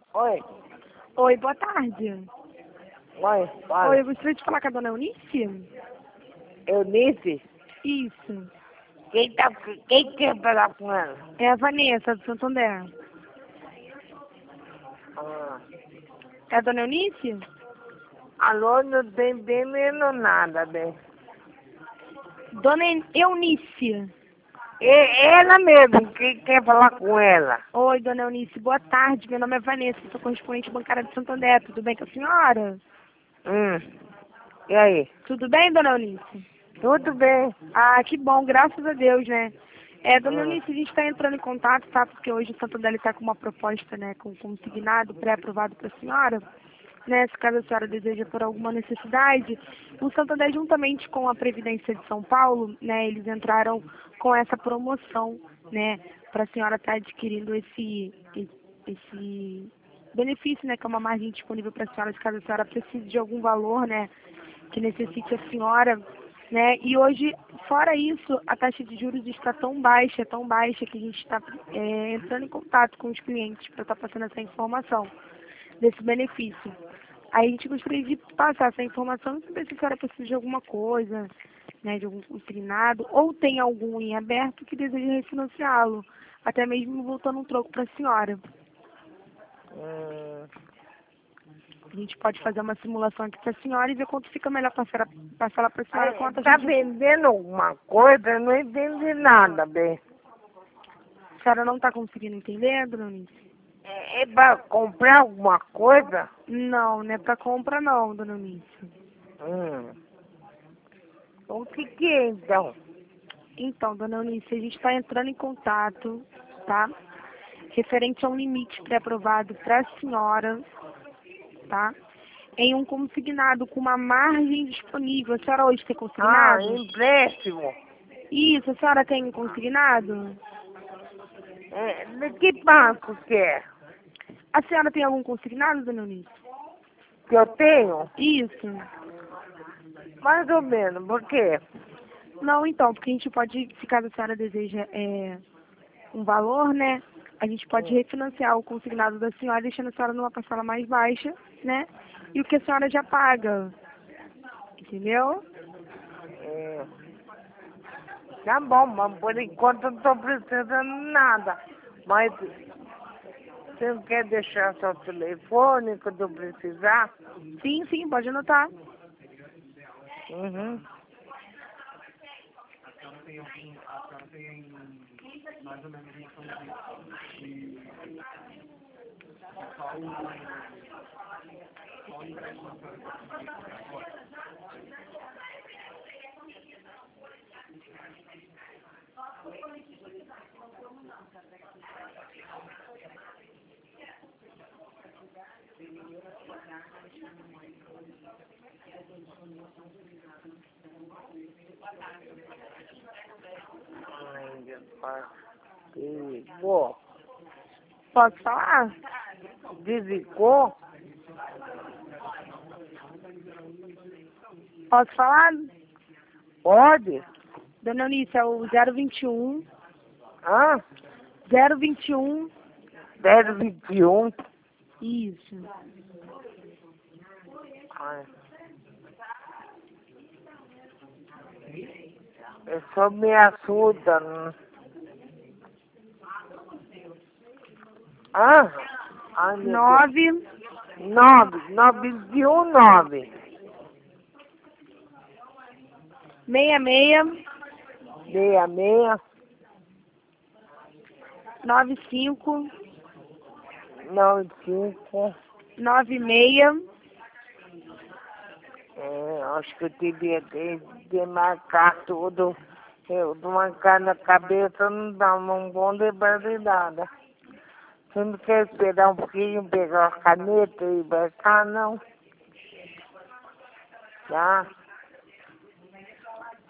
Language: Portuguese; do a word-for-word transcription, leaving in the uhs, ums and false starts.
Oi, Oi, boa tarde. oi, Oi, fala. eu gostaria de falar com a dona Eunice? Eunice? Isso. Quem, tá, quem quer falar com ela? É a Vanessa, do Santander. Ah. É a dona Eunice? Alô, não tem bem menos nada, bem. Dona En- Eunice. E, ela mesmo, quem quer falar com ela? Oi, dona Eunice, boa tarde. Meu nome é Vanessa, sou correspondente bancária de Santander. Tudo bem com a senhora? Hum, e aí? Tudo bem, dona Eunice? Tudo bem. Ah, que bom, graças a Deus, né? É, dona Hum. Eunice, a gente está entrando em contato, tá? Porque hoje o Santander está com uma proposta, né, com consignado, pré-aprovado para a senhora. Né, se caso a senhora deseja por alguma necessidade, o Santander, juntamente com a Previdência de São Paulo, né, eles entraram com essa promoção, né, para a senhora estar adquirindo esse, esse benefício, né, que é uma margem disponível para a senhora, se caso a senhora precise de algum valor, né, que necessite a senhora, né, e hoje, fora isso, a taxa de juros está tão baixa, tão baixa, que a gente está é, entrando em contato com os clientes para estar passando essa informação desse benefício. Aí a gente gostaria de passar essa informação e saber se a senhora precisa de alguma coisa, né, de algum consignado, ou tem algum em aberto que deseja refinanciá-lo, até mesmo voltando um troco para a senhora. Hum. A gente pode fazer uma simulação aqui para a senhora e ver quanto fica melhor passar, passar lá para a senhora com a Aí, taxa tá de... vendendo alguma coisa? Eu não entendi nada, bem. A senhora não está conseguindo entender, dona Eunice? É, é pra comprar alguma coisa? Não, não é para compra não, dona Eunice. Hum. O que que é, então? Então, dona Eunice, a gente está entrando em contato, tá? Referente a um limite pré-aprovado para a senhora, tá? Em um consignado com uma margem disponível. A senhora hoje tem Ah, consignado? empréstimo. Isso, a senhora tem um consignado? É, de que banco que é? A senhora tem algum consignado, dona Eunice? Que eu tenho? Isso. Mais ou menos, por quê? Não, então, porque a gente pode, se caso a senhora deseja é, um valor, né? A gente pode Hum. refinanciar o consignado da senhora, deixando a senhora numa parcela mais baixa, né? E o que a senhora já paga. Entendeu? É. Tá bom, mas por enquanto eu não tô precisando de nada. Mas você não quer deixar seu telefone quando eu precisar? Sim, sim, pode anotar. Uhum. Ai, meu pai. Desligou? Posso falar? Desligou? Posso falar? Pode? Dona Eunice, é o zero vinte e um, Hã? zero vinte e um, zero vinte e um. isso. Ai. Eu sou meia surda. Não. Hã? Ai, meu Deus. nove, Nove, nove de um, nove. seis seis, Meia, meia, nove cinco, nove, cinco. nove seis, É, acho que eu teria que demarcar tudo. Eu marcar na cabeça não dá um bom lembrar de nada. Você não quer esperar um pouquinho, pegar a caneta e marcar, não? Tá?